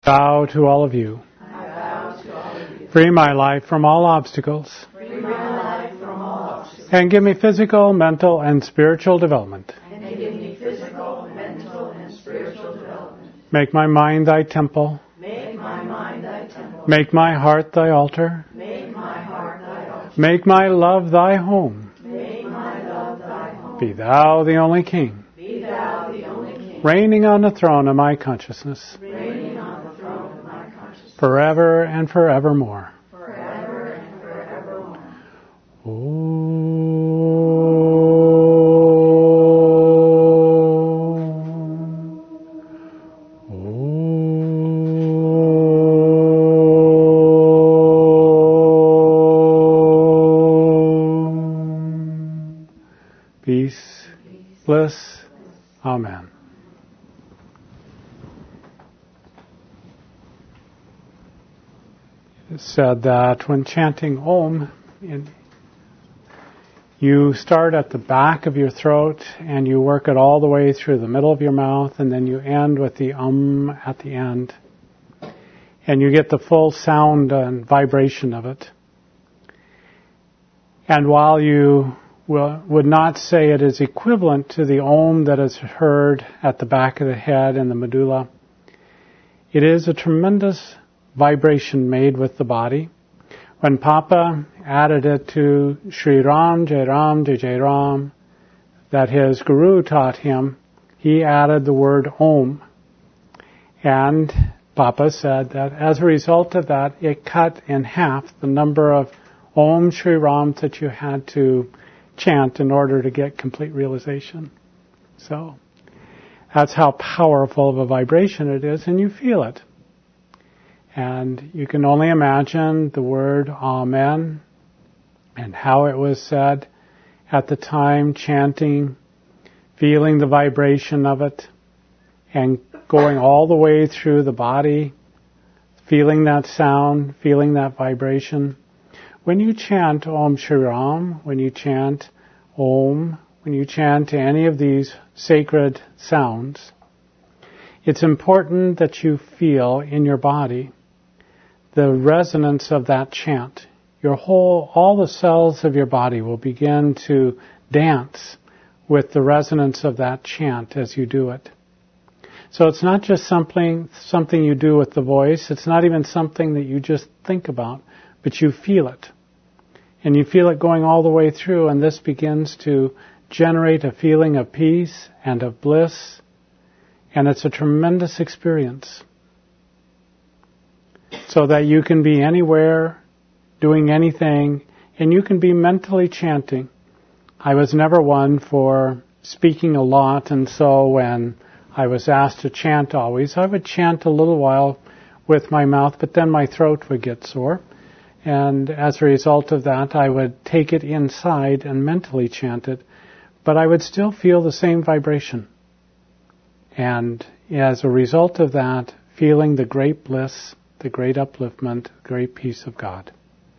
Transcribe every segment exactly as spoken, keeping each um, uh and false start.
Bow to all of you. I bow to all of you. Free my life from all obstacles. Free my life from all obstacles. And give me physical, mental, and spiritual development. And give me physical, mental, and spiritual development. Make my mind thy temple. Make my mind thy temple. Make my heart thy altar. Make my heart thy altar. Make my love thy home. Make my love thy home. Be thou the only King. Be thou the only King. Reigning on the throne of my consciousness. Reigning on the throne of my consciousness. Forever and forevermore. Forever and forevermore. Peace, bliss, amen. It is said that when chanting Om, in, you start at the back of your throat and you work it all the way through the middle of your mouth, and then you end with the Um at the end. And you get the full sound and vibration of it. And while you will, would not say it is equivalent to the Om that is heard at the back of the head and the medulla, it is a tremendous vibration made with the body. When Papa added it to Sri Ram, Jai Ram, Jai Jai Ram, that his guru taught him, he added the word Om. And Papa said that as a result of that, it cut in half the number of Om Sri Ram that you had to chant in order to get complete realization. So that's how powerful of a vibration it is, and you feel it. And you can only imagine the word Amen and how it was said at the time, chanting, feeling the vibration of it, and going all the way through the body, feeling that sound, feeling that vibration. When you chant Om Shri Ram, when you chant Om, when you chant any of these sacred sounds, it's important that you feel in your body the resonance of that chant. Your whole, all the cells of your body will begin to dance with the resonance of that chant as you do it. So it's not just something, something you do with the voice. It's not even something that you just think about, but you feel it. And you feel it going all the way through, and this begins to generate a feeling of peace and of bliss, and it's a tremendous experience. So that you can be anywhere, doing anything, and you can be mentally chanting. I was never one for speaking a lot, and so when I was asked to chant always, I would chant a little while with my mouth, but then my throat would get sore. And as a result of that, I would take it inside and mentally chant it, but I would still feel the same vibration. And as a result of that, feeling the great bliss, the great upliftment, the great peace of God.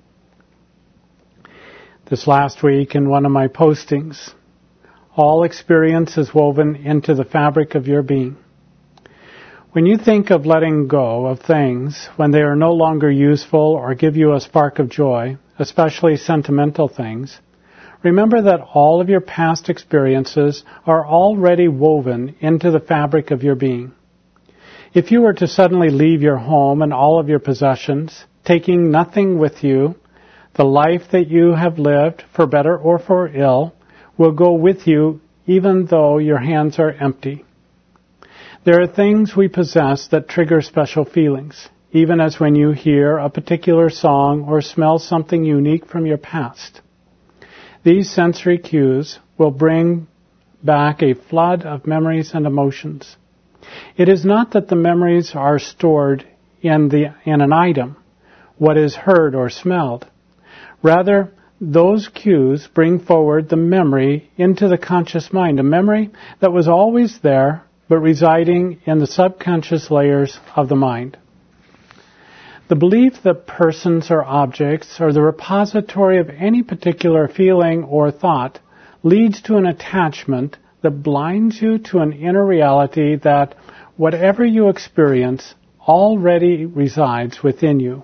This last week in one of my postings, all experience is woven into the fabric of your being. When you think of letting go of things when they are no longer useful or give you a spark of joy, especially sentimental things, remember that all of your past experiences are already woven into the fabric of your being. If you were to suddenly leave your home and all of your possessions, taking nothing with you, the life that you have lived, for better or for ill, will go with you even though your hands are empty. There are things we possess that trigger special feelings, even as when you hear a particular song or smell something unique from your past. These sensory cues will bring back a flood of memories and emotions. It is not that the memories are stored in the in an item, what is heard or smelled. Rather, those cues bring forward the memory into the conscious mind, a memory that was always there, but residing in the subconscious layers of the mind. The belief that persons or objects are the repository of any particular feeling or thought leads to an attachment that blinds you to an inner reality that whatever you experience already resides within you.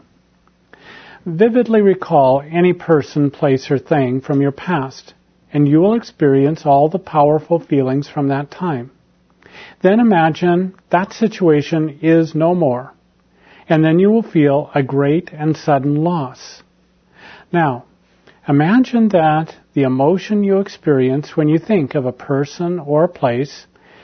Vividly recall any person, place, or thing from your past, and you will experience all the powerful feelings from that time. Then imagine that situation is no more, and then you will feel a great and sudden loss. Now, imagine that the emotion you experience when you think of a person or a place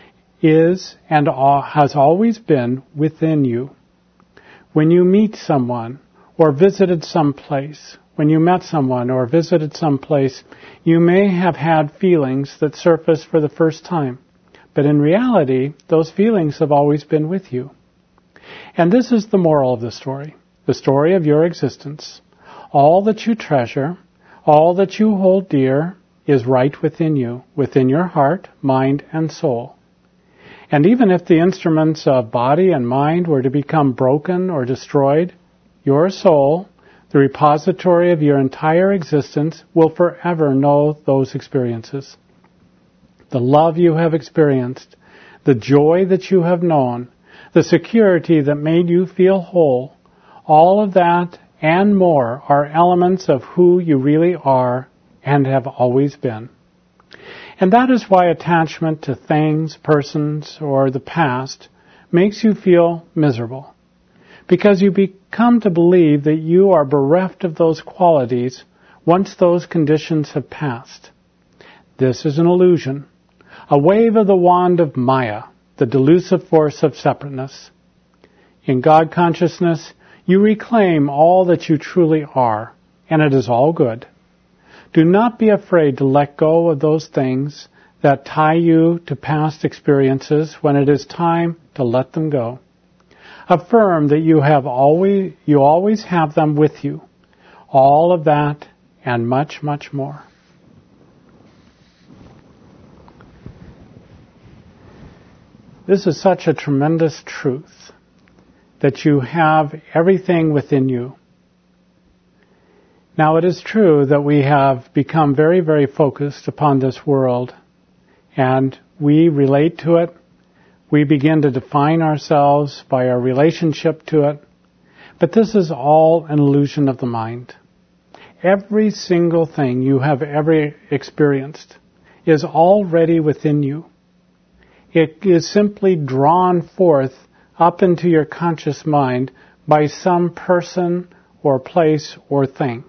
is and has always been within you. When you meet someone or visited some place, when you met someone or visited some place, you may have had feelings that surface for the first time. But in reality, those feelings have always been with you. And this is the moral of the story, the story of your existence. All that you treasure, all that you hold dear, is right within you, within your heart, mind, and soul. And even if the instruments of body and mind were to become broken or destroyed, your soul, the repository of your entire existence, will forever know those experiences. The love you have experienced, the joy that you have known, the security that made you feel whole, all of that and more are elements of who you really are and have always been. And that is why attachment to things, persons, or the past makes you feel miserable. Because you become to believe that you are bereft of those qualities once those conditions have passed. This is an illusion, a wave of the wand of Maya, the delusive force of separateness. In God consciousness, you reclaim all that you truly are, and it is all good. Do not be afraid to let go of those things that tie you to past experiences when it is time to let them go. Affirm that you have always, you always have them with you. All of that and much, much more. This is such a tremendous truth, that you have everything within you. Now, it is true that we have become very, very focused upon this world, and we relate to it. We begin to define ourselves by our relationship to it. But this is all an illusion of the mind. Every single thing you have ever experienced is already within you. It is simply drawn forth up into your conscious mind by some person or place or thing.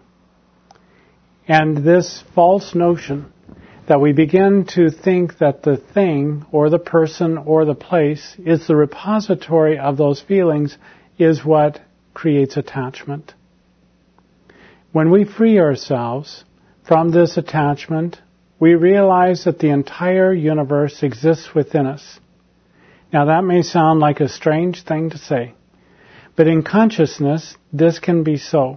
And this false notion that we begin to think that the thing or the person or the place is the repository of those feelings is what creates attachment. When we free ourselves from this attachment, we realize that the entire universe exists within us. Now that may sound like a strange thing to say, but in consciousness, this can be so.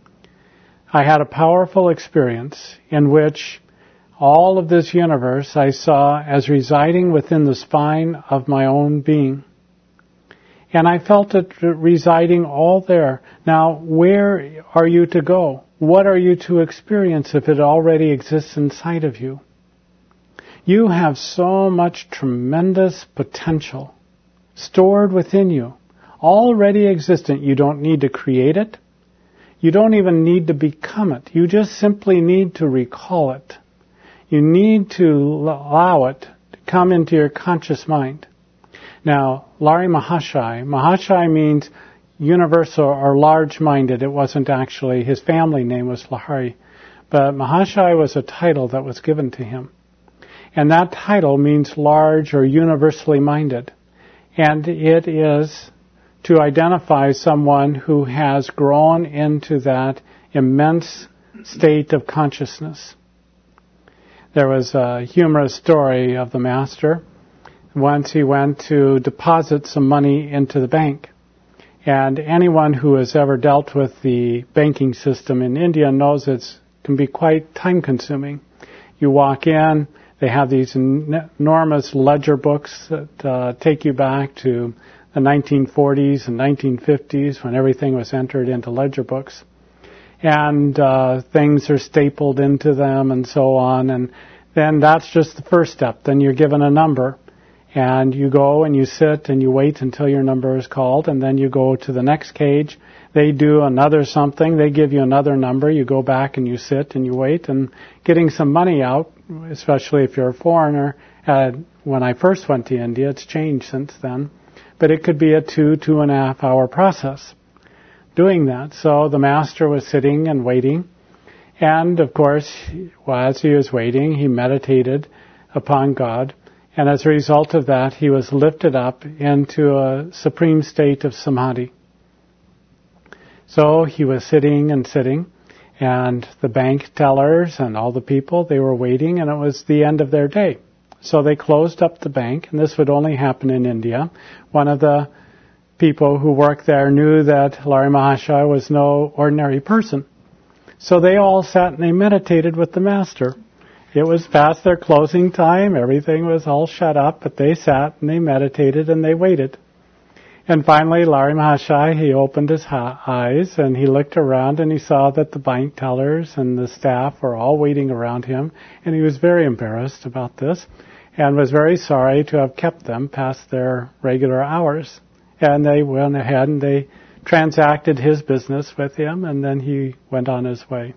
I had a powerful experience in which all of this universe I saw as residing within the spine of my own being. And I felt it residing all there. Now, where are you to go? What are you to experience if it already exists inside of you? You have so much tremendous potential stored within you, already existent. You don't need to create it. You don't even need to become it. You just simply need to recall it. You need to allow it to come into your conscious mind. Now, Lahiri Mahashaya, Mahashaya means universal or large-minded. It wasn't actually, his family name was Lahiri. But Mahashaya was a title that was given to him. And that title means large or universally minded. And it is to identify someone who has grown into that immense state of consciousness. There was a humorous story of the master. Once he went to deposit some money into the bank. And anyone who has ever dealt with the banking system in India knows it can be quite time-consuming. You walk in, they have these enormous ledger books that uh, take you back to the nineteen forties and nineteen fifties when everything was entered into ledger books. And uh, things are stapled into them and so on. And then that's just the first step. Then you're given a number. And you go and you sit and you wait until your number is called, and then you go to the next cage. They do another something. They give you another number. You go back and you sit and you wait, and getting some money out, especially if you're a foreigner. Uh, when I first went to India, it's changed since then, but it could be a two, two and a half hour process doing that. So the master was sitting and waiting, and of course, well, as he was waiting, he meditated upon God, and as a result of that, he was lifted up into a supreme state of samadhi. So he was sitting and sitting, and the bank tellers and all the people, they were waiting, and it was the end of their day. So they closed up the bank, and this would only happen in India. One of the people who worked there knew that Lahiri Mahasaya was no ordinary person. So they all sat and they meditated with the master. It was past their closing time. Everything was all shut up, but they sat and they meditated and they waited. And finally, Lahiri Mahasaya, he opened his ha- eyes and he looked around and he saw that the bank tellers and the staff were all waiting around him, and he was very embarrassed about this and was very sorry to have kept them past their regular hours. And they went ahead and they transacted his business with him, and then he went on his way.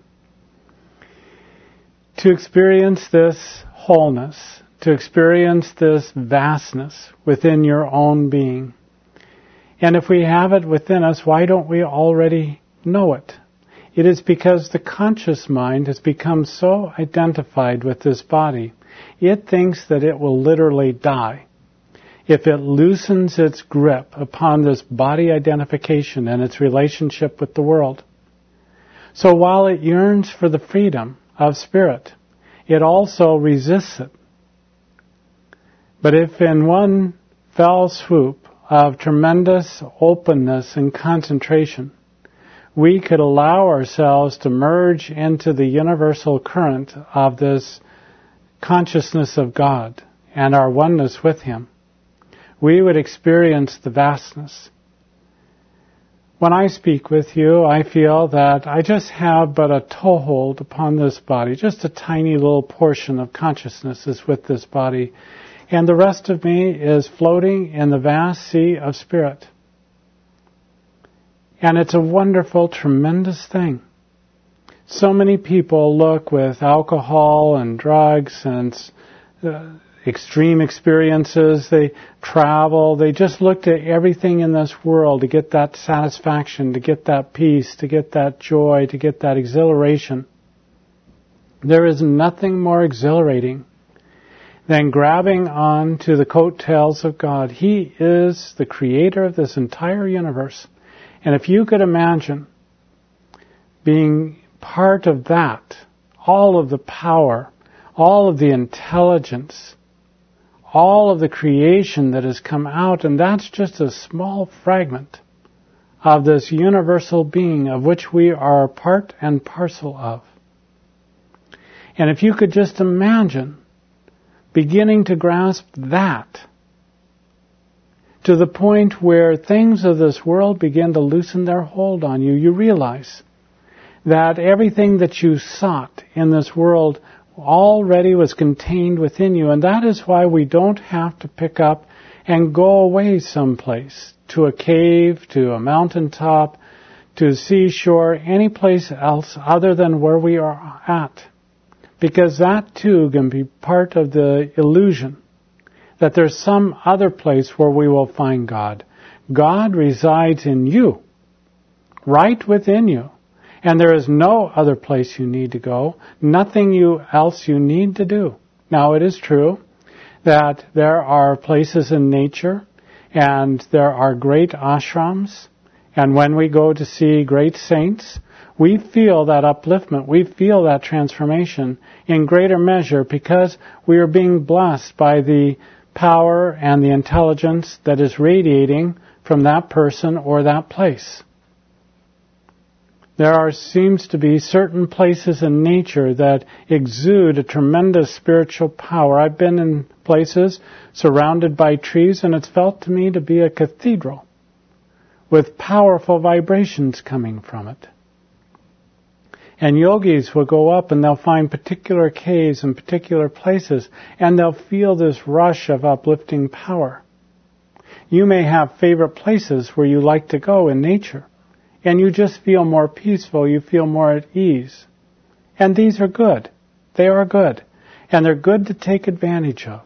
To experience this wholeness, to experience this vastness within your own being. And if we have it within us, why don't we already know it? It is because the conscious mind has become so identified with this body, it thinks that it will literally die if it loosens its grip upon this body identification and its relationship with the world. So while it yearns for the freedom of spirit, it also resists it. But if in one fell swoop of tremendous openness and concentration, we could allow ourselves to merge into the universal current of this consciousness of God and our oneness with Him, we would experience the vastness. When I speak with you, I feel that I just have but a toehold upon this body. Just a tiny little portion of consciousness is with this body. And the rest of me is floating in the vast sea of spirit. And it's a wonderful, tremendous thing. So many people look with alcohol and drugs and uh, extreme experiences. They travel. They just look to everything in this world to get that satisfaction, to get that peace, to get that joy, to get that exhilaration. There is nothing more exhilarating than grabbing on to the coattails of God. He is the creator of this entire universe. And if you could imagine being part of that, all of the power, all of the intelligence, all of the creation that has come out, and that's just a small fragment of this universal being of which we are part and parcel of. And if you could just imagine beginning to grasp that to the point where things of this world begin to loosen their hold on you, you realize that everything that you sought in this world already was contained within you. And that is why we don't have to pick up and go away someplace, to a cave, to a mountaintop, to a seashore, any place else other than where we are at. Because that too can be part of the illusion that there's some other place where we will find God. God resides in you, right within you. And there is no other place you need to go, nothing you else you need to do. Now, it is true that there are places in nature and there are great ashrams, and when we go to see great saints, we feel that upliftment, we feel that transformation in greater measure because we are being blessed by the power and the intelligence that is radiating from that person or that place. There are, seems to be certain places in nature that exude a tremendous spiritual power. I've been in places surrounded by trees, and it's felt to me to be a cathedral with powerful vibrations coming from it. And yogis will go up and they'll find particular caves and particular places, and they'll feel this rush of uplifting power. You may have favorite places where you like to go in nature, and you just feel more peaceful, you feel more at ease. And these are good. They are good. And they're good to take advantage of.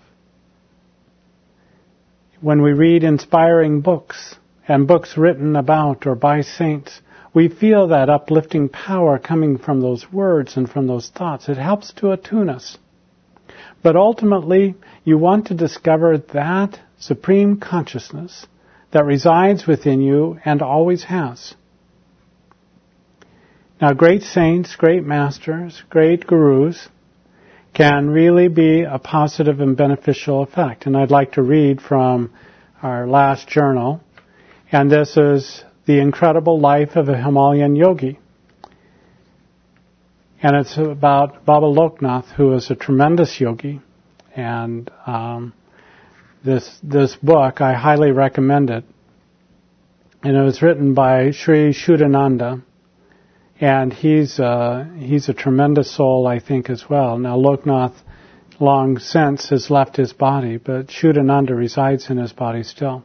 When we read inspiring books, and books written about or by saints, we feel that uplifting power coming from those words and from those thoughts. It helps to attune us. But ultimately, you want to discover that supreme consciousness that resides within you and always has. Now, great saints, great masters, great gurus can really be a positive and beneficial effect. And I'd like to read from our last journal. And this is The Incredible Life of a Himalayan Yogi. And it's about Baba Loknath, who is a tremendous yogi. And um, this this book, I highly recommend it. And it was written by Sri Shuddhananda. And he's uh, he's a tremendous soul, I think, as well. Now, Loknath, long since, has left his body, but Shuddhananda resides in his body still.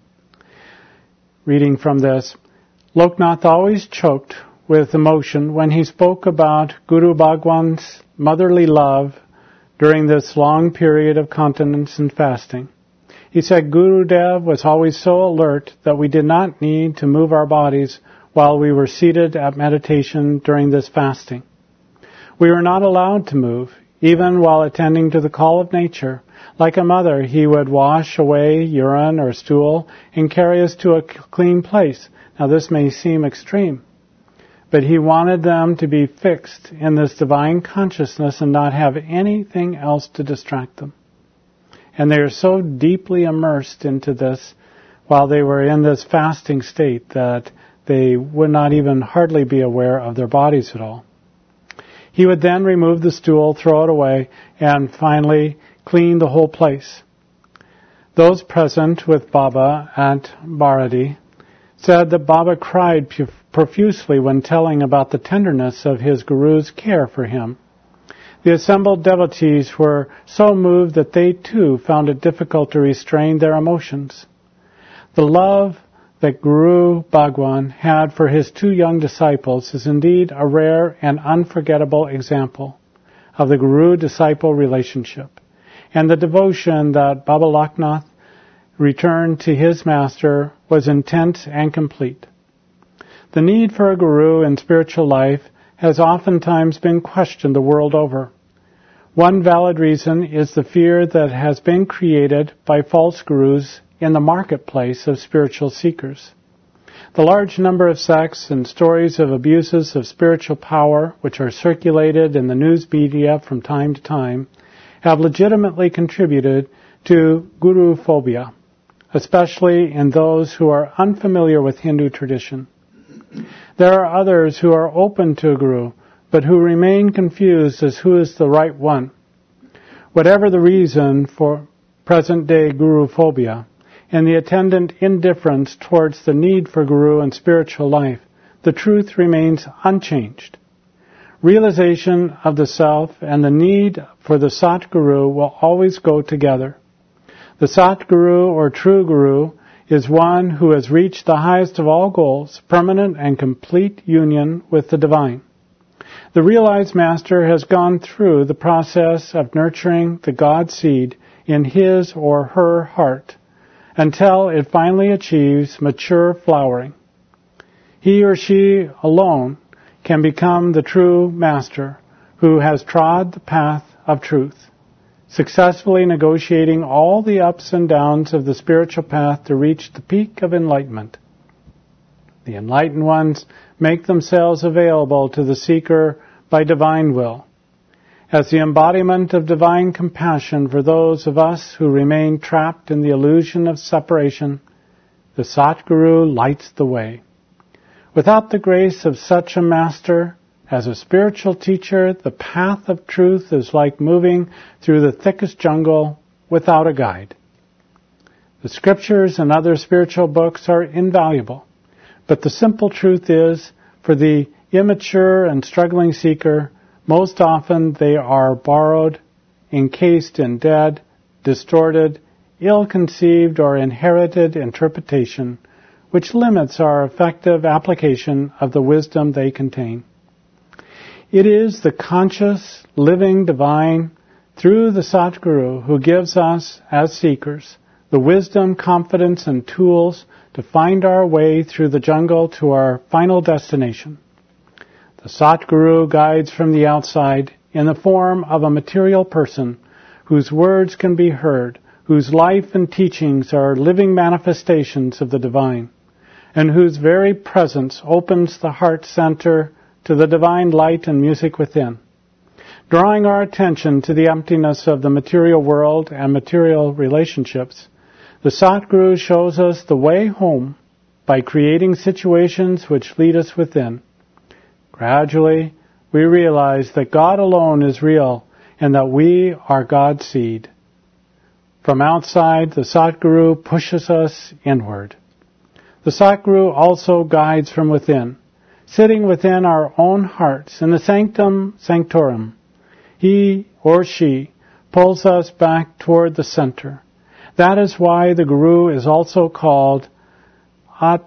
Reading from this, Loknath always choked with emotion when he spoke about Guru Bhagwan's motherly love during this long period of continence and fasting. He said Gurudev was always so alert that we did not need to move our bodies while we were seated at meditation during this fasting. We were not allowed to move, even while attending to the call of nature. Like a mother, he would wash away urine or stool and carry us to a clean place. Now, this may seem extreme, but he wanted them to be fixed in this divine consciousness and not have anything else to distract them. And they are so deeply immersed into this while they were in this fasting state that they would not even hardly be aware of their bodies at all. He would then remove the stool, throw it away, and finally clean the whole place. Those present with Baba at Bharati said that Baba cried profusely when telling about the tenderness of his Guru's care for him. The assembled devotees were so moved that they too found it difficult to restrain their emotions. The love that Guru Bhagwan had for his two young disciples is indeed a rare and unforgettable example of the Guru-disciple relationship, and the devotion that Baba Loknath returned to his master was intense and complete. The need for a guru in spiritual life has oftentimes been questioned the world over. One valid reason is the fear that has been created by false gurus in the marketplace of spiritual seekers. The large number of sects and stories of abuses of spiritual power, which are circulated in the news media from time to time, have legitimately contributed to guru phobia, especially in those who are unfamiliar with Hindu tradition. There are others who are open to a guru, but who remain confused as who is the right one. Whatever the reason for present-day guru phobia, and the attendant indifference towards the need for guru in spiritual life, the truth remains unchanged. Realization of the self and the need for the Sat Guru will always go together. The Sat Guru or true Guru is one who has reached the highest of all goals, permanent and complete union with the divine. The realized master has gone through the process of nurturing the God seed in his or her heart, until it finally achieves mature flowering. He or she alone can become the true master who has trod the path of truth, successfully negotiating all the ups and downs of the spiritual path to reach the peak of enlightenment. The enlightened ones make themselves available to the seeker by divine will, as the embodiment of divine compassion for those of us who remain trapped in the illusion of separation. The Satguru lights the way. Without the grace of such a master, as a spiritual teacher, the path of truth is like moving through the thickest jungle without a guide. The scriptures and other spiritual books are invaluable, but the simple truth is, for the immature and struggling seeker, most often they are borrowed, encased in dead, distorted, ill-conceived or inherited interpretation, which limits our effective application of the wisdom they contain. It is the conscious, living divine, through the Satguru, who gives us, as seekers, the wisdom, confidence, and tools to find our way through the jungle to our final destination. The Satguru guides from the outside in the form of a material person whose words can be heard, whose life and teachings are living manifestations of the divine, and whose very presence opens the heart center to the divine light and music within. Drawing our attention to the emptiness of the material world and material relationships, the Satguru shows us the way home by creating situations which lead us within. Gradually, we realize that God alone is real and that we are God's seed. From outside, the Satguru pushes us inward. The Satguru also guides from within, sitting within our own hearts in the sanctum sanctorum. He or she pulls us back toward the center. That is why the Guru is also called At,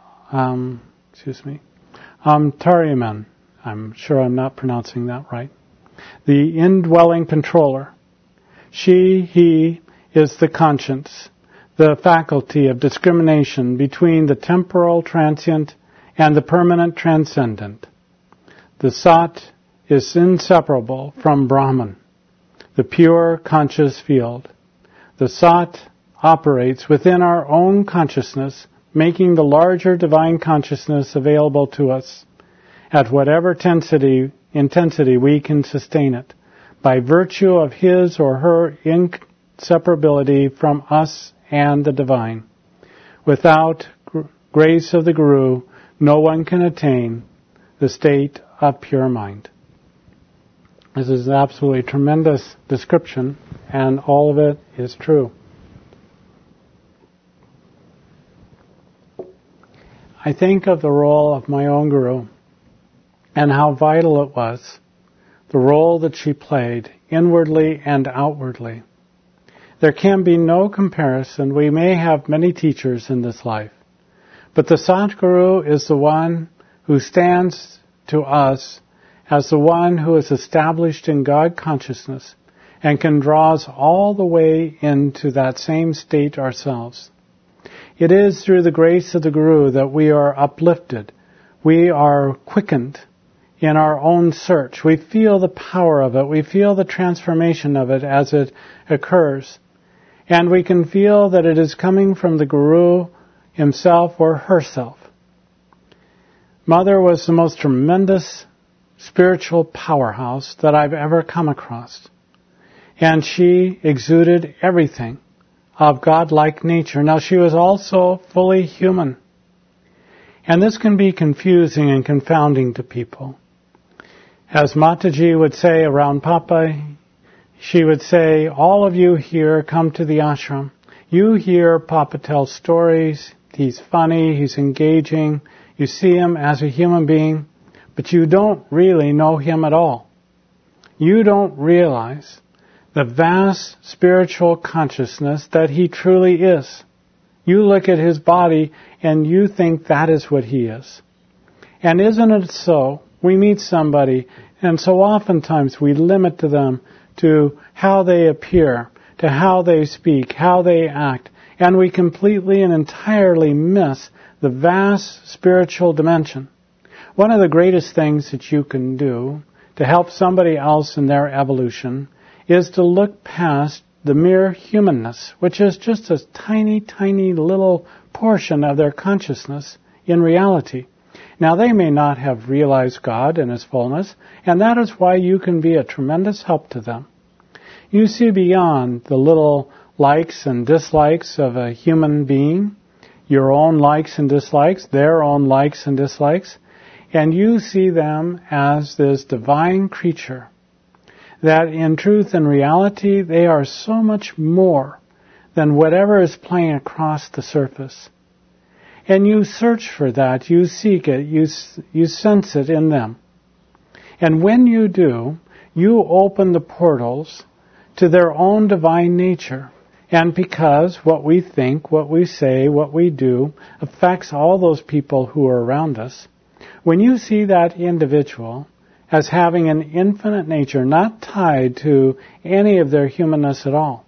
um, excuse me, Antariman. I'm sure I'm not pronouncing that right. The indwelling controller. She, he, is the conscience, the faculty of discrimination between the temporal transient and the permanent transcendent. The Sat is inseparable from Brahman, the pure conscious field. The Sat operates within our own consciousness, making the larger divine consciousness available to us at whatever intensity, intensity we can sustain it, by virtue of his or her inseparability from us and the divine. Without gr- grace of the Guru, no one can attain the state of pure mind. This is an absolutely tremendous description, and all of it is true. I think of the role of my own Guru and how vital it was, the role that she played inwardly and outwardly. There can be no comparison. We may have many teachers in this life, but the Satguru is the one who stands to us as the one who is established in God consciousness and can draw us all the way into that same state ourselves. It is through the grace of the Guru that we are uplifted. We are quickened in our own search. We feel the power of it. We feel the transformation of it as it occurs. And we can feel that it is coming from the Guru himself or herself. Mother was the most tremendous spiritual powerhouse that I've ever come across. And she exuded everything of God-like nature. Now, she was also fully human. And this can be confusing and confounding to people. As Mataji would say around Papa, she would say, all of you here come to the ashram. You hear Papa tell stories. He's funny. He's engaging. You see him as a human being, but you don't really know him at all. You don't realize the vast spiritual consciousness that he truly is. You look at his body and you think that is what he is. And isn't it so? We meet somebody and so oftentimes we limit to them to how they appear, to how they speak, how they act, and we completely and entirely miss the vast spiritual dimension. One of the greatest things that you can do to help somebody else in their evolution is to look past the mere humanness, which is just a tiny, tiny little portion of their consciousness in reality. Now, they may not have realized God in His fullness, and that is why you can be a tremendous help to them. You see beyond the little likes and dislikes of a human being, your own likes and dislikes, their own likes and dislikes, and you see them as this divine creature, that in truth and reality they are so much more than whatever is playing across the surface. And you search for that, you seek it, you, you sense it in them. And when you do, you open the portals to their own divine nature. And because what we think, what we say, what we do affects all those people who are around us, when you see that individual as having an infinite nature, not tied to any of their humanness at all,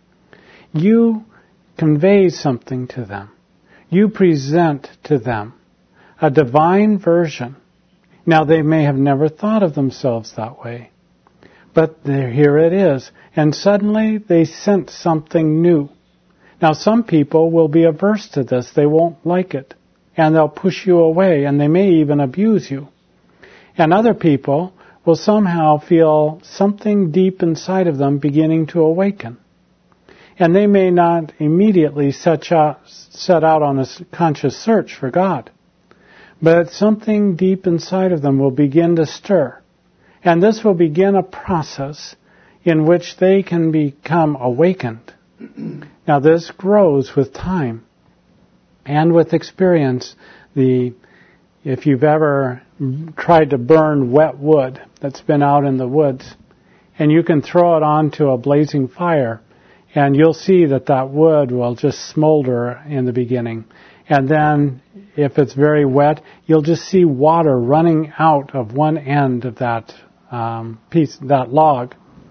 you convey something to them. You present to them a divine version. Now, they may have never thought of themselves that way, but here it is. And suddenly they sense something new. Now, some people will be averse to this. They won't like it. And they'll push you away, and they may even abuse you. And other people will somehow feel something deep inside of them beginning to awaken. And they may not immediately set out, set out on a conscious search for God. But something deep inside of them will begin to stir. And this will begin a process in which they can become awakened. Now, this grows with time and with experience. The if you've ever tried to burn wet wood that's been out in the woods, and you can throw it onto a blazing fire, and you'll see that that wood will just smolder in the beginning. And then, if it's very wet, you'll just see water running out of one end of that um, piece, that log.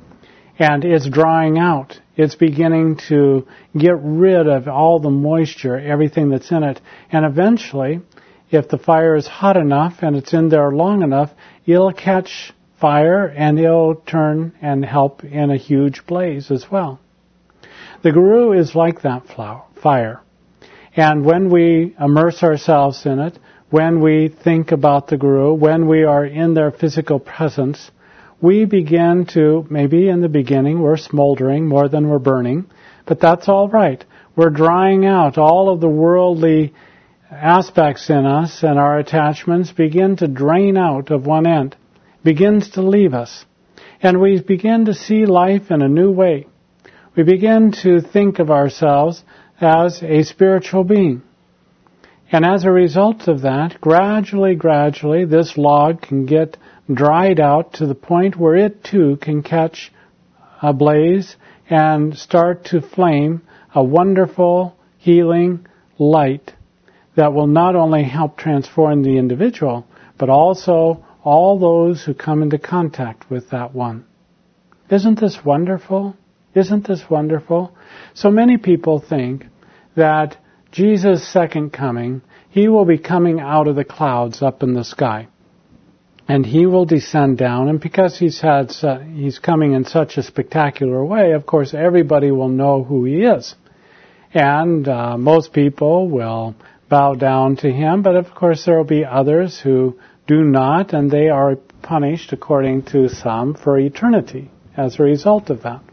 And it's drying out. It's beginning to get rid of all the moisture, everything that's in it. And eventually, if the fire is hot enough and it's in there long enough, it'll catch fire and it'll turn and help in a huge blaze as well. The Guru is like that flower, fire. And when we immerse ourselves in it, when we think about the Guru, when we are in their physical presence, we begin to, maybe in the beginning we're smoldering more than we're burning, but that's all right. We're drying out all of the worldly aspects in us, and our attachments begin to drain out of one end, begins to leave us. And we begin to see life in a new way. We begin to think of ourselves as a spiritual being. And as a result of that, gradually, gradually, this log can get dried out to the point where it too can catch a blaze and start to flame a wonderful, healing light that will not only help transform the individual, but also all those who come into contact with that one. Isn't this wonderful? Isn't this wonderful? So many people think that Jesus' second coming, He will be coming out of the clouds up in the sky. And He will descend down, and because He's had, He's coming in such a spectacular way, of course everybody will know who He is. And uh, most people will bow down to Him, but of course there will be others who do not, and they are punished according to some for eternity as a result of that.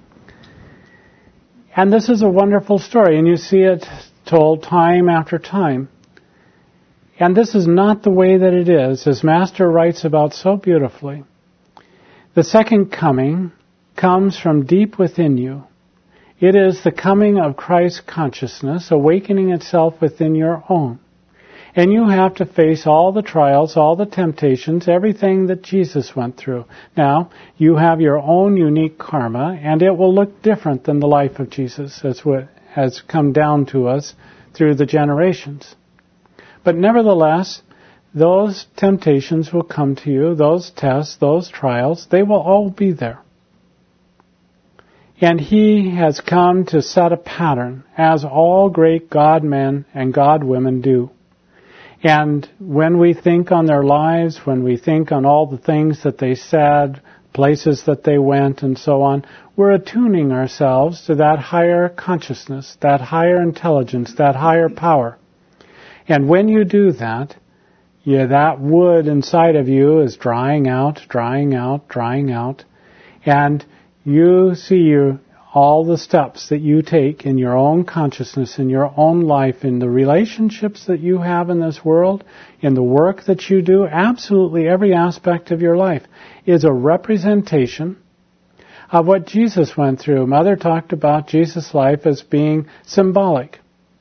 And this is a wonderful story, and you see it told time after time. And this is not the way that it is, as Master writes about so beautifully. The second coming comes from deep within you. It is the coming of Christ consciousness awakening itself within your own. And you have to face all the trials, all the temptations, everything that Jesus went through. Now, you have your own unique karma, and it will look different than the life of Jesus as what has come down to us through the generations. But nevertheless, those temptations will come to you, those tests, those trials, they will all be there. And He has come to set a pattern, as all great God-men and God-women do. And when we think on their lives, when we think on all the things that they said, places that they went, and so on, we're attuning ourselves to that higher consciousness, that higher intelligence, that higher power. And when you do that, yeah, that wood inside of you is drying out, drying out, drying out, and you see you, all the steps that you take in your own consciousness, in your own life, in the relationships that you have in this world, in the work that you do, absolutely every aspect of your life is a representation of what Jesus went through. Mother talked about Jesus' life as being symbolic.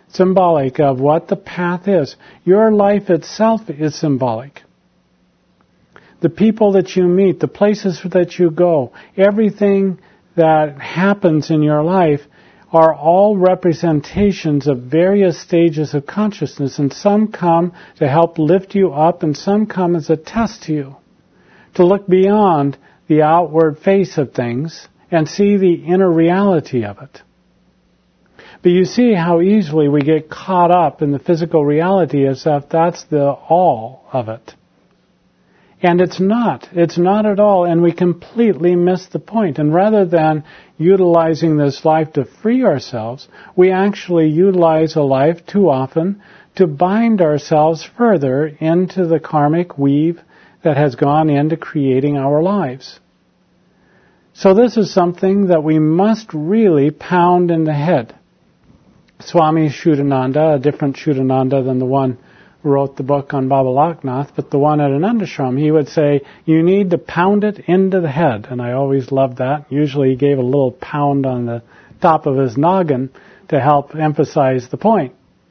symbolic of what the path is. Your life itself is symbolic. The people that you meet, the places that you go, everything that happens in your life are all representations of various stages of consciousness, and some come to help lift you up, and some come as a test to you, to look beyond the outward face of things and see the inner reality of it. But you see how easily we get caught up in the physical reality as if that's the all of it. And it's not. It's not at all. And we completely miss the point. And rather than utilizing this life to free ourselves, we actually utilize a life too often to bind ourselves further into the karmic weave that has gone into creating our lives. So this is something that we must really pound in the head. Swami Shuddhananda, a different Shuddhananda than the one who wrote the book on Baba Loknath, but the one at Anandashram, he would say, you need to pound it into the head. And I always loved that. Usually he gave a little pound on the top of his noggin to help emphasize the point.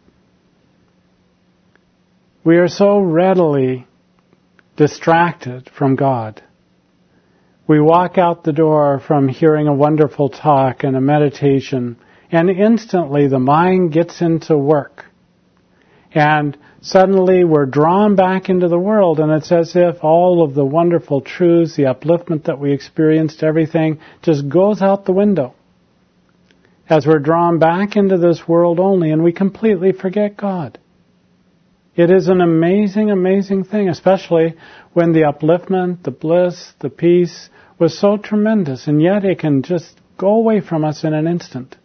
We are so readily distracted from God. We walk out the door from hearing a wonderful talk and a meditation, and instantly the mind gets into work. And suddenly we're drawn back into the world, and it's as if all of the wonderful truths, the upliftment that we experienced, everything just goes out the window as we're drawn back into this world only, and we completely forget God. It is an amazing, amazing thing, especially when the upliftment, the bliss, the peace was so tremendous, and yet it can just go away from us in an instant.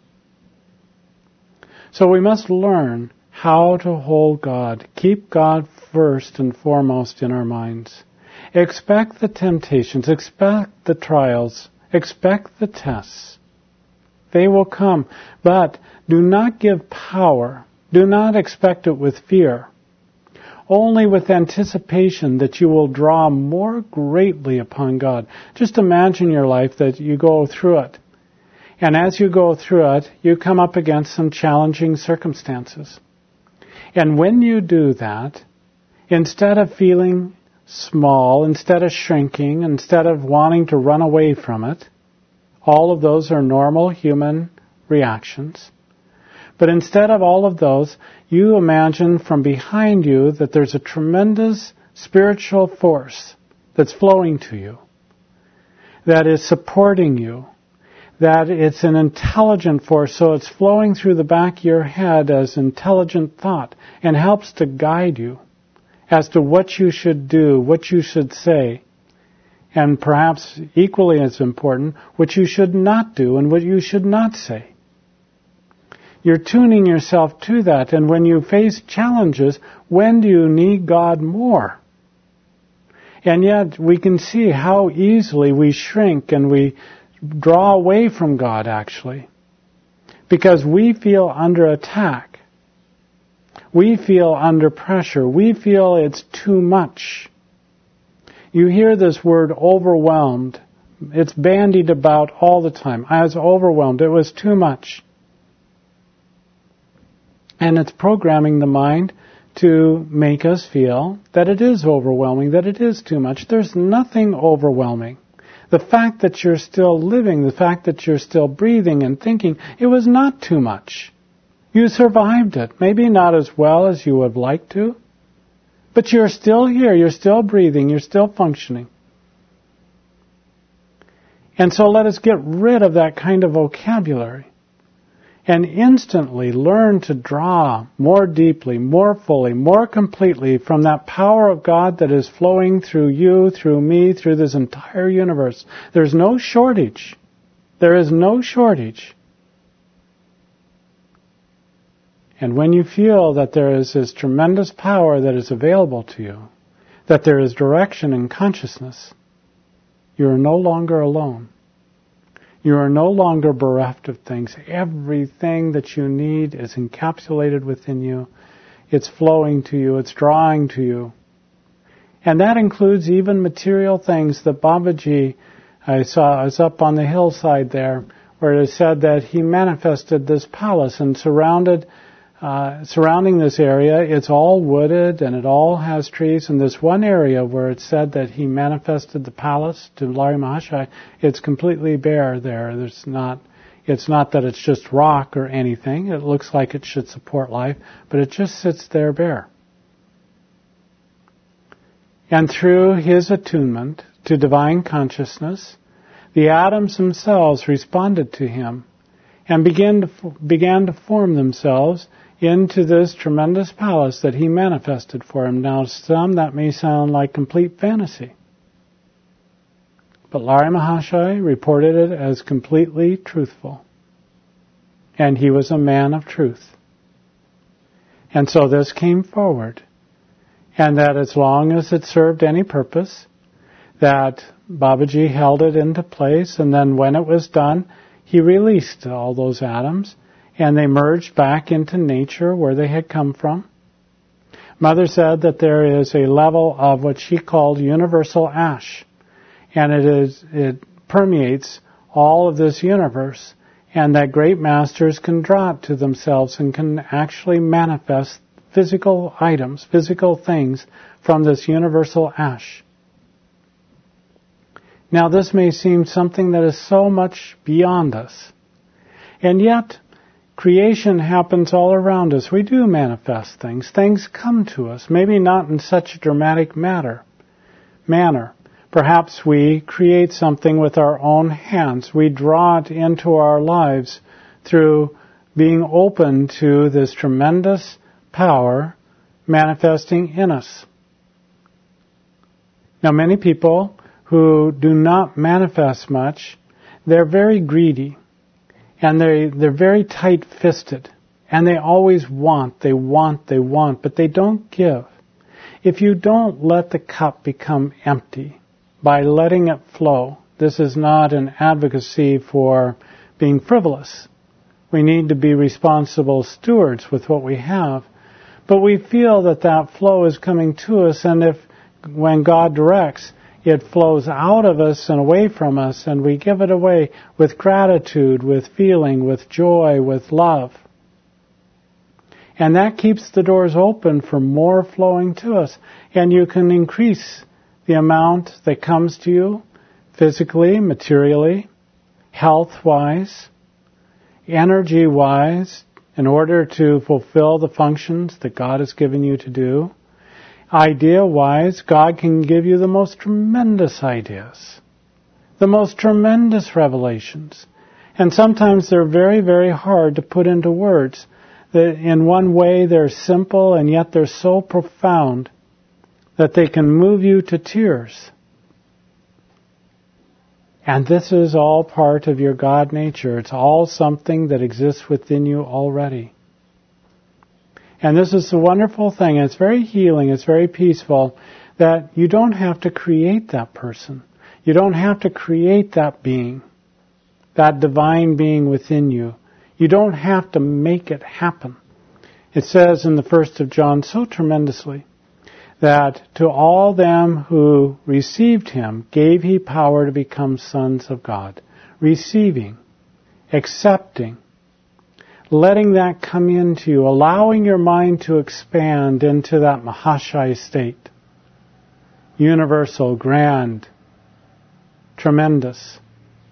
So we must learn how to hold God. Keep God first and foremost in our minds. Expect the temptations, expect the trials, expect the tests. They will come, but do not give power. Do not expect it with fear. Only with anticipation that you will draw more greatly upon God. Just imagine your life that you go through it. And as you go through it, you come up against some challenging circumstances. And when you do that, instead of feeling small, instead of shrinking, instead of wanting to run away from it, all of those are normal human reactions. But instead of all of those, you imagine from behind you that there's a tremendous spiritual force that's flowing to you, that is supporting you, that it's an intelligent force, so it's flowing through the back of your head as intelligent thought and helps to guide you as to what you should do, what you should say, and perhaps equally as important, what you should not do and what you should not say. You're tuning yourself to that, and when you face challenges, when do you need God more? And yet we can see how easily we shrink and we draw away from God, actually, because we feel under attack. We feel under pressure. We feel it's too much. You hear this word overwhelmed. It's bandied about all the time. I was overwhelmed. It was too much. And it's programming the mind to make us feel that it is overwhelming, that it is too much. There's nothing overwhelming. The fact that you're still living, the fact that you're still breathing and thinking, it was not too much. You survived it. Maybe not as well as you would like to, but you're still here, you're still breathing, you're still functioning. And so let us get rid of that kind of vocabulary and instantly learn to draw more deeply, more fully, more completely from that power of God that is flowing through you, through me, through this entire universe. There's no shortage. There is no shortage. And when you feel that there is this tremendous power that is available to you, that there is direction in consciousness, you are no longer alone. You are no longer bereft of things. Everything that you need is encapsulated within you. It's flowing to you. It's drawing to you. And that includes even material things that Babaji, I saw, I was up on the hillside there, where it is said that he manifested this palace and surrounded uh, surrounding this area, it's all wooded and it all has trees. And this one area where it's said that he manifested the palace to Lahiri Mahashai, it's completely bare there. There's not, it's not that it's just rock or anything. It looks like it should support life, but it just sits there bare. And through his attunement to divine consciousness, the atoms themselves responded to him and began to, began to form themselves into this tremendous palace that he manifested for him. Now, some that may sound like complete fantasy, but Lahiri Mahashai reported it as completely truthful. And he was a man of truth. And so this came forward. And that as long as it served any purpose, that Babaji held it into place, and then when it was done, he released all those atoms, and they merged back into nature where they had come from. Mother said that there is a level of what she called universal ash, and it is it permeates all of this universe, and that great masters can draw it to themselves and can actually manifest physical items, physical things from this universal ash. Now this may seem something that is so much beyond us, and yet creation happens all around us. We do manifest things. Things come to us, maybe not in such a dramatic matter, manner. Perhaps we create something with our own hands. We draw it into our lives through being open to this tremendous power manifesting in us. Now, many people who do not manifest much, they're very greedy, and they, they're very tight-fisted, and they always want, they want, they want, but they don't give. If you don't let the cup become empty by letting it flow, this is not an advocacy for being frivolous. We need to be responsible stewards with what we have. But we feel that that flow is coming to us, and if, when God directs, it flows out of us and away from us, and we give it away with gratitude, with feeling, with joy, with love. And that keeps the doors open for more flowing to us. And you can increase the amount that comes to you physically, materially, health-wise, energy-wise, in order to fulfill the functions that God has given you to do. Idea-wise, God can give you the most tremendous ideas, the most tremendous revelations. And sometimes they're very, very hard to put into words. That in one way they're simple, and yet they're so profound that they can move you to tears. And this is all part of your God nature. It's all something that exists within you already. And this is the wonderful thing. It's very healing. It's very peaceful that you don't have to create that person. You don't have to create that being, that divine being within you. You don't have to make it happen. It says in the first of John so tremendously that to all them who received him gave he power to become sons of God. Receiving, accepting, letting that come into you, allowing your mind to expand into that Mahashai state. Universal, grand, tremendous.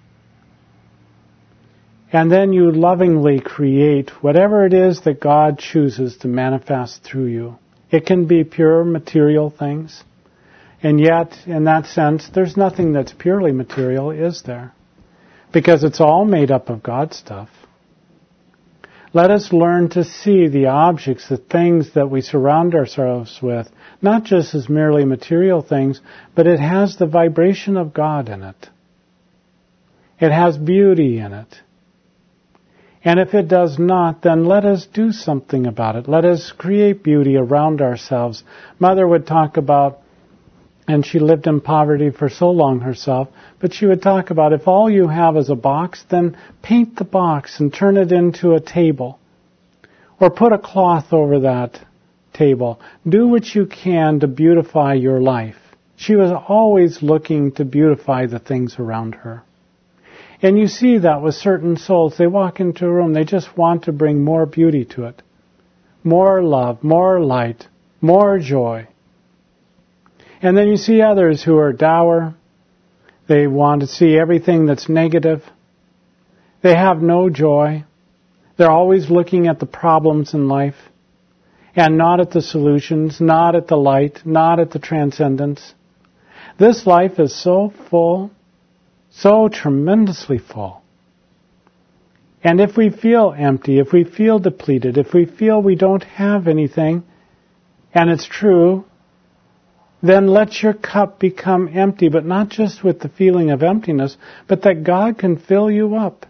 And then you lovingly create whatever it is that God chooses to manifest through you. It can be pure material things. And yet, in that sense, there's nothing that's purely material, is there? Because it's all made up of God stuff. Let us learn to see the objects, the things that we surround ourselves with, not just as merely material things, but it has the vibration of God in it. It has beauty in it. And if it does not, then let us do something about it. Let us create beauty around ourselves. Mother would talk about, and she lived in poverty for so long herself, but she would talk about if all you have is a box, then paint the box and turn it into a table. Or put a cloth over that table. Do what you can to beautify your life. She was always looking to beautify the things around her. And you see that with certain souls. They walk into a room, they just want to bring more beauty to it. more love, more light, more joy. And then you see others who are dour. They want to see everything that's negative. They have no joy. They're always looking at the problems in life and not at the solutions, not at the light, not at the transcendence. This life is so full, so tremendously full. And if we feel empty, if we feel depleted, if we feel we don't have anything, and it's true, then let your cup become empty, but not just with the feeling of emptiness, but that God can fill you up.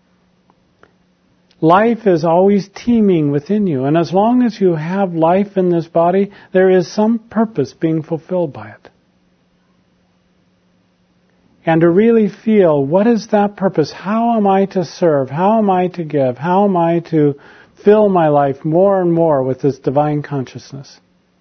Life is always teeming within you, and as long as you have life in this body, there is some purpose being fulfilled by it. And to really feel, what is that purpose? How am I to serve? How am I to give? How am I to fill my life more and more with this divine consciousness?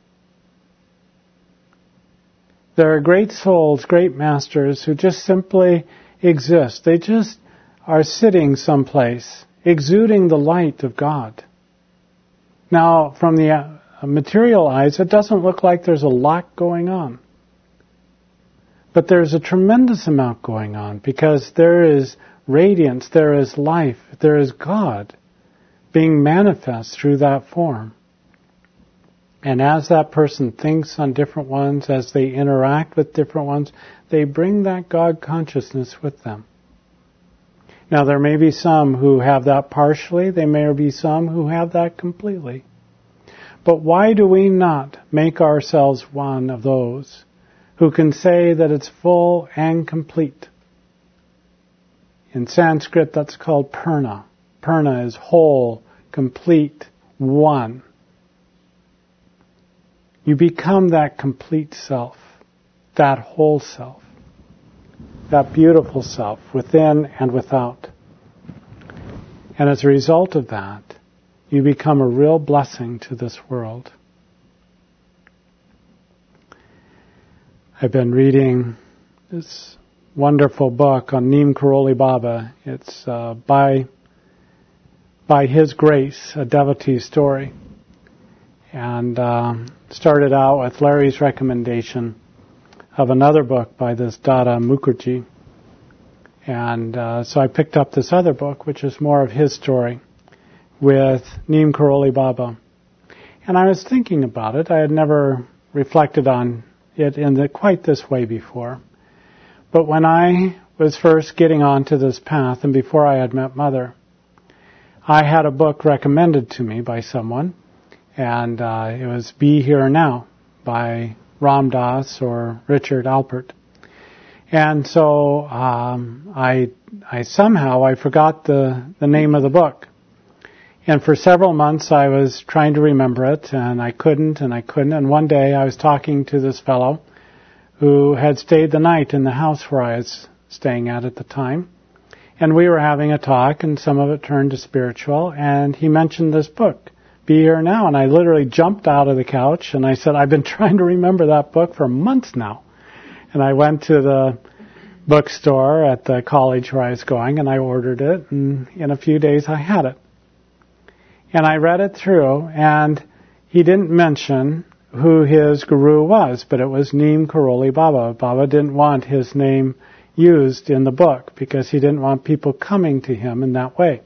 There are great souls, great masters who just simply exist. They just are sitting someplace, exuding the light of God. Now, from the uh, material eyes, it doesn't look like there's a lot going on. But there's a tremendous amount going on because there is radiance, there is life, there is God being manifest through that form. And as that person thinks on different ones, as they interact with different ones, they bring that God consciousness with them. Now, there may be some who have that partially. There may be some who have that completely. But why do we not make ourselves one of those who can say that it's full and complete? In Sanskrit, that's called purna. Purna is whole, complete, one. You become that complete self, that whole self, that beautiful self within and without. And as a result of that, you become a real blessing to this world. I've been reading this wonderful book on Neem Karoli Baba. It's uh, by by His Grace, a devotee story. And um, started out with Larry's recommendation of another book by this Dada Mukherjee. And uh, so I picked up this other book, which is more of his story, with Neem Karoli Baba. And I was thinking about it. I had never reflected on it in the, quite this way before. But when I was first getting onto this path, and before I had met Mother, I had a book recommended to me by someone, and uh, it was Be Here Now by Ram Dass or Richard Alpert. And so um, I I somehow I forgot the, the name of the book. And for several months I was trying to remember it, and I couldn't, and I couldn't. And one day I was talking to this fellow who had stayed the night in the house where I was staying at at the time. And we were having a talk, and some of it turned to spiritual, and he mentioned this book, Be Here Now. And I literally jumped out of the couch, and I said, I've been trying to remember that book for months now. And I went to the bookstore at the college where I was going, and I ordered it, and in a few days I had it. And I read it through, and he didn't mention who his guru was, but it was Neem Karoli Baba. Baba didn't want his name used in the book because he didn't want people coming to him in that way.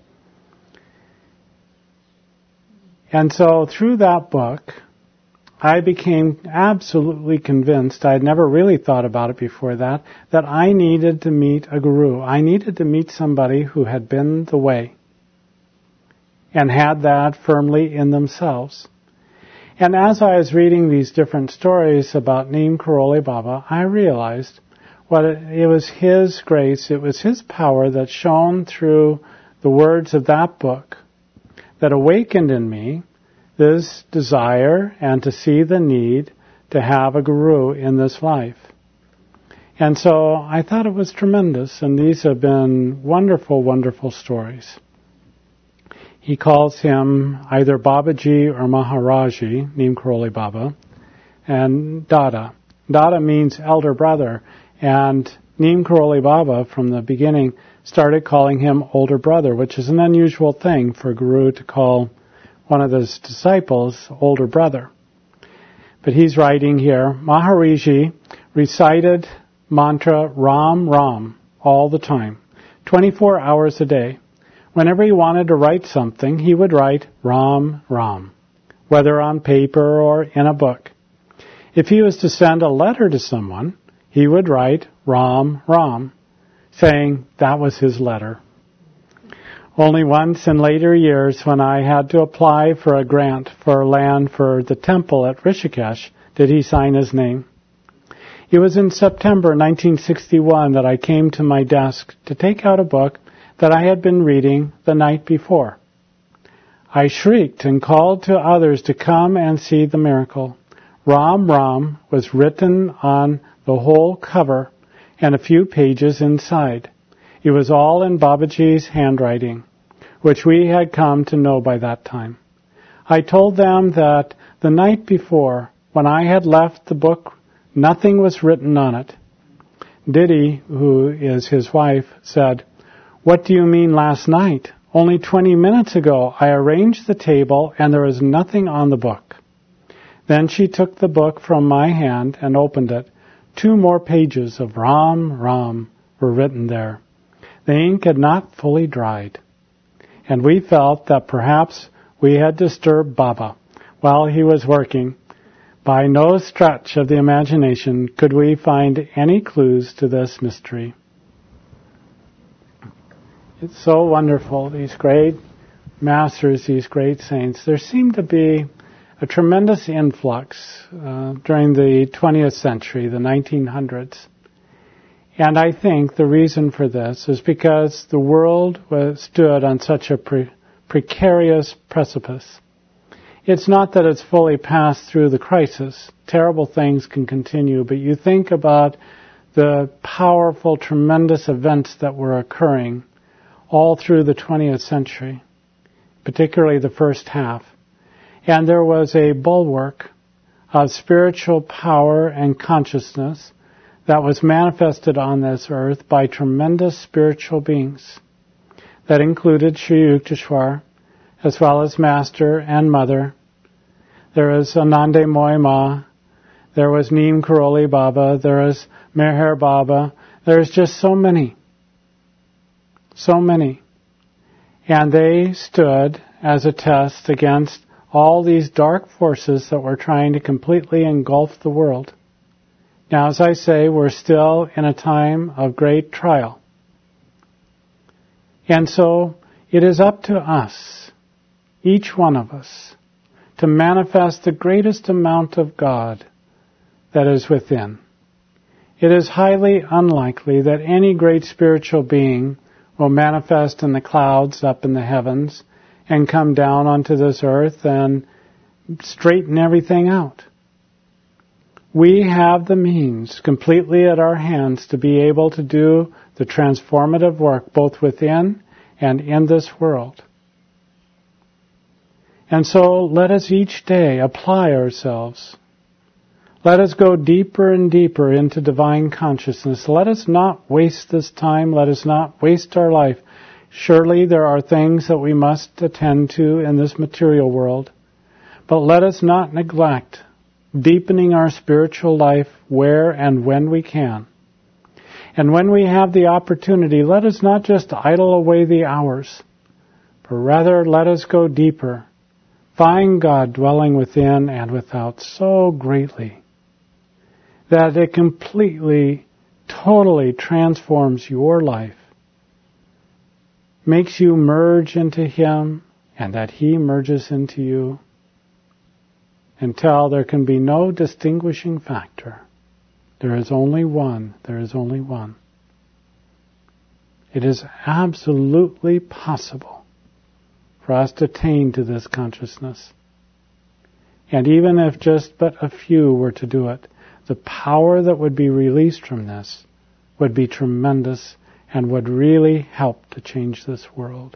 And so through that book, I became absolutely convinced, I had never really thought about it before that, that I needed to meet a guru. I needed to meet somebody who had been the way and had that firmly in themselves. And as I was reading these different stories about Neem Karoli Baba, I realized what it, it was his grace, it was his power that shone through the words of that book that awakened in me this desire and to see the need to have a guru in this life. And so I thought it was tremendous, and these have been wonderful, wonderful stories. He calls him either Babaji or Maharaji, Neem Karoli Baba, and Dada. Dada means elder brother, and Neem Karoli Baba from the beginning started calling him older brother, which is an unusual thing for a guru to call one of his disciples' older brother. But he's writing here, Maharishi recited mantra Ram Ram all the time, twenty-four hours a day. Whenever he wanted to write something, he would write Ram Ram, whether on paper or in a book. If he was to send a letter to someone, he would write Ram Ram, saying that was his letter. Only once in later years, when I had to apply for a grant for land for the temple at Rishikesh, did he sign his name. It was in September nineteen sixty-one that I came to my desk to take out a book that I had been reading the night before. I shrieked and called to others to come and see the miracle. Ram Ram was written on the whole cover and a few pages inside. It was all in Babaji's handwriting, which we had come to know by that time. I told them that the night before, when I had left the book, nothing was written on it. Didi, who is his wife, said, "What do you mean last night? Only twenty minutes ago I arranged the table and there was nothing on the book." Then she took the book from my hand and opened it. Two more pages of Ram Ram were written there. The ink had not fully dried, and we felt that perhaps we had disturbed Baba while he was working. By no stretch of the imagination could we find any clues to this mystery. It's so wonderful, these great masters, these great saints. There seemed to be a tremendous influx uh, during the twentieth century, the nineteen hundreds. And I think the reason for this is because the world was, stood on such a pre- precarious precipice. It's not that it's fully passed through the crisis. Terrible things can continue, but you think about the powerful, tremendous events that were occurring all through the twentieth century, particularly the first half. And there was a bulwark of spiritual power and consciousness that was manifested on this earth by tremendous spiritual beings. That included Sri Yukteswar, as well as Master and Mother. There is Anande Moy Ma. There was Neem Karoli Baba. There is Meher Baba. There's just so many. So many. And they stood as a test against all these dark forces that were trying to completely engulf the world. Now, as I say, we're still in a time of great trial. And so it is up to us, each one of us, to manifest the greatest amount of God that is within. It is highly unlikely that any great spiritual being will manifest in the clouds up in the heavens and come down onto this earth and straighten everything out. We have the means completely at our hands to be able to do the transformative work both within and in this world. And so let us each day apply ourselves. Let us go deeper and deeper into divine consciousness. Let us not waste this time. Let us not waste our life. Surely there are things that we must attend to in this material world. But let us not neglect deepening our spiritual life where and when we can. And when we have the opportunity, let us not just idle away the hours, but rather let us go deeper. Find God dwelling within and without so greatly that it completely, totally transforms your life, makes you merge into Him, and that He merges into you, until there can be no distinguishing factor. There is only one. There is only one. It is absolutely possible for us to attain to this consciousness. And even if just but a few were to do it, the power that would be released from this would be tremendous and would really help to change this world.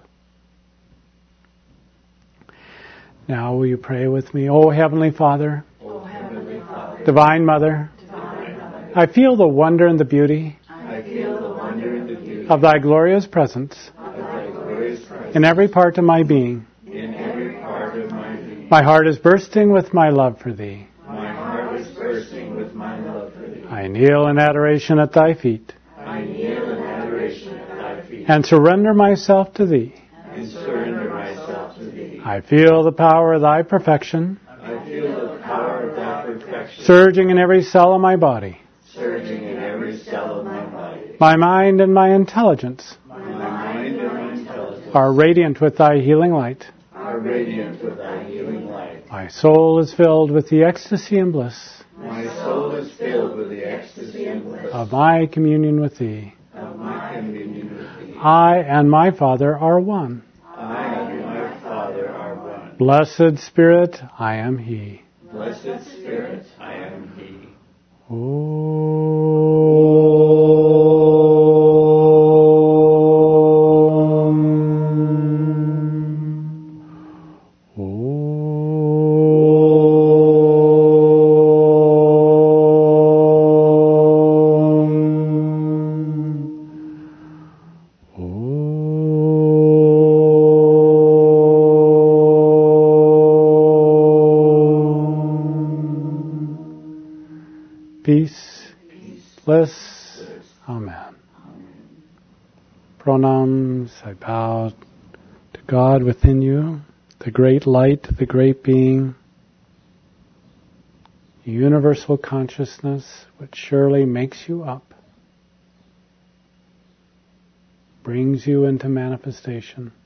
Now will you pray with me? Oh, Heavenly Father, O Heavenly Father, Divine Mother, Divine Mother, I feel the wonder and the beauty I feel the wonder and the beauty of Thy glorious presence of Thy glorious presence in every part of my being. in every part of my My heart is bursting with my love for Thee. My heart is bursting with my love for Thee. I kneel in adoration at Thy feet. I kneel in adoration at Thy feet. And surrender myself to Thee. And surrender myself to Thee. I feel the power of Thy perfection. I feel the power of Thy perfection. Surging in every cell of my body. Surging in every cell of my body. My mind and my intelligence My mind and my intelligence are radiant with Thy healing light. are radiant with Thy healing light. My soul is filled with the ecstasy and bliss My soul is filled with the ecstasy and bliss of my communion with Thee. of my communion with Thee. I and my Father are one. I and my Father are one. Blessed Spirit, I am He. Blessed Spirit, I am He. Peace, bliss, Amen. Pronouns, I bow to God within you, the great light, the great being, universal consciousness which surely makes you up, brings you into manifestation.